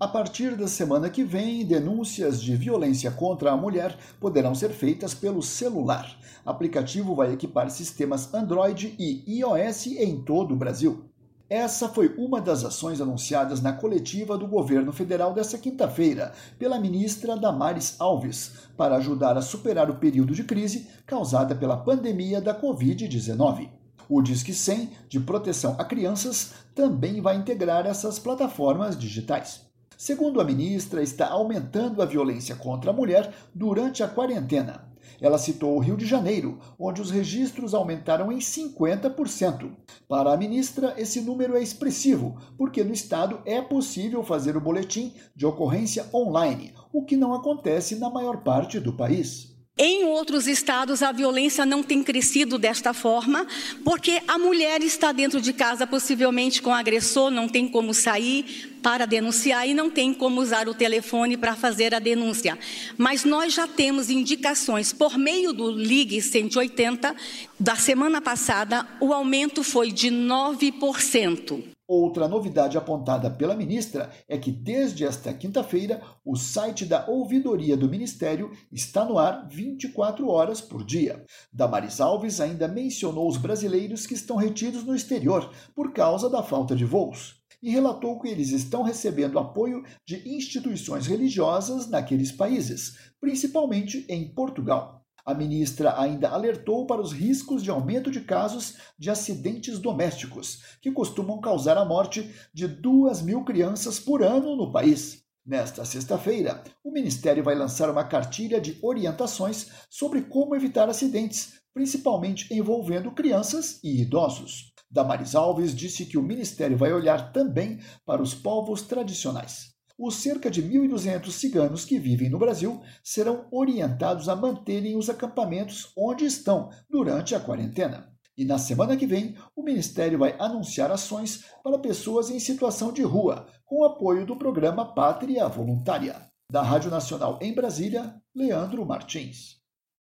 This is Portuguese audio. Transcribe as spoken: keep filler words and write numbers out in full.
A partir da semana que vem, denúncias de violência contra a mulher poderão ser feitas pelo celular. O aplicativo vai equipar sistemas Android e iOS em todo o Brasil. Essa foi uma das ações anunciadas na coletiva do governo federal desta quinta-feira, pela ministra Damares Alves, para ajudar a superar o período de crise causada pela pandemia da covid dezenove. O Disque cem, de proteção a crianças, também vai integrar essas plataformas digitais. Segundo a ministra, está aumentando a violência contra a mulher durante a quarentena. Ela citou o Rio de Janeiro, onde os registros aumentaram em cinquenta por cento. Para a ministra, esse número é expressivo, porque no estado é possível fazer o boletim de ocorrência online, o que não acontece na maior parte do país. Em outros estados, a violência não tem crescido desta forma, porque a mulher está dentro de casa, possivelmente com o agressor, não tem como sair para denunciar e não tem como usar o telefone para fazer a denúncia. Mas nós já temos indicações, por meio do Ligue cento e oitenta, da semana passada, o aumento foi de nove por cento. Outra novidade apontada pela ministra é que, desde esta quinta-feira, o site da Ouvidoria do Ministério está no ar vinte e quatro horas por dia. Damares Alves ainda mencionou os brasileiros que estão retidos no exterior por causa da falta de voos e relatou que eles estão recebendo apoio de instituições religiosas naqueles países, principalmente em Portugal. A ministra ainda alertou para os riscos de aumento de casos de acidentes domésticos, que costumam causar a morte de duas mil crianças por ano no país. Nesta sexta-feira, o Ministério vai lançar uma cartilha de orientações sobre como evitar acidentes, principalmente envolvendo crianças e idosos. Damares Alves disse que o Ministério vai olhar também para os povos tradicionais. Os cerca de mil e duzentos ciganos que vivem no Brasil serão orientados a manterem os acampamentos onde estão durante a quarentena. E na semana que vem, o Ministério vai anunciar ações para pessoas em situação de rua, com o apoio do programa Pátria Voluntária. Da Rádio Nacional em Brasília, Leandro Martins.